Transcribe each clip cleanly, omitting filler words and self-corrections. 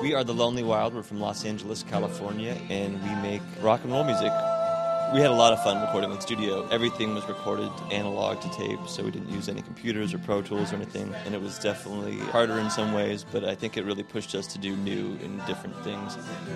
We are The Lonely Wild. We're from Los Angeles, California, and we make rock and roll music. We had a lot of fun recording in the studio. Everything was recorded analog to tape, so we didn't use any computers or Pro Tools or anything, and it was definitely harder in some ways, but I think it really pushed us to do new and different things.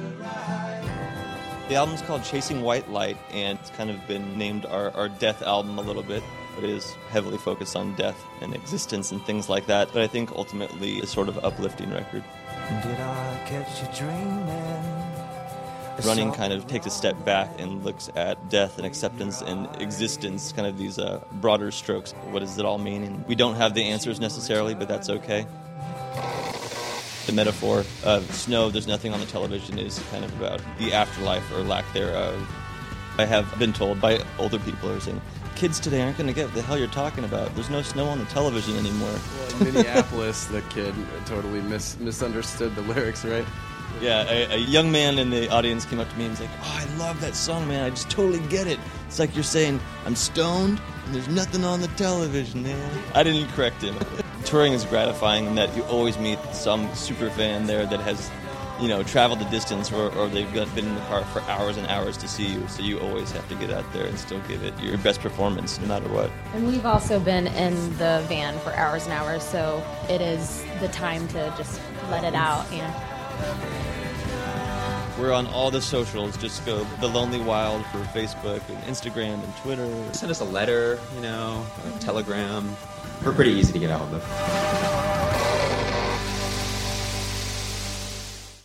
The album's called Chasing White Light, and it's kind of been named our death album a little bit. It is heavily focused on death and existence and things like that, but I think ultimately it's sort of an uplifting record. Did I catch you dreaming? Running kind of takes a step back and looks at death and acceptance and existence, kind of these broader strokes. What does it all mean? And we don't have the answers necessarily, but that's okay. The metaphor of snow, there's nothing on the television, is kind of about the afterlife or lack thereof. I have been told by older people who are saying, kids today aren't going to get what the hell you're talking about. There's no snow on the television anymore. Well, in Minneapolis, the kid totally misunderstood the lyrics, right? Yeah, a young man in the audience came up to me and was like, oh, I love that song, man. I just totally get it. It's like you're saying, I'm stoned and there's nothing on the television, man. I didn't correct him. Touring is gratifying in that you always meet some super fan there that has, traveled the distance or they've been in the car for hours and hours to see you. So you always have to get out there and still give it your best performance no matter what. And we've also been in the van for hours and hours, so it is the time to just let it out, We're on all the socials. Just go The Lonely Wild for Facebook and Instagram and Twitter. Send us a letter, a telegram. We're pretty easy to get a hold of.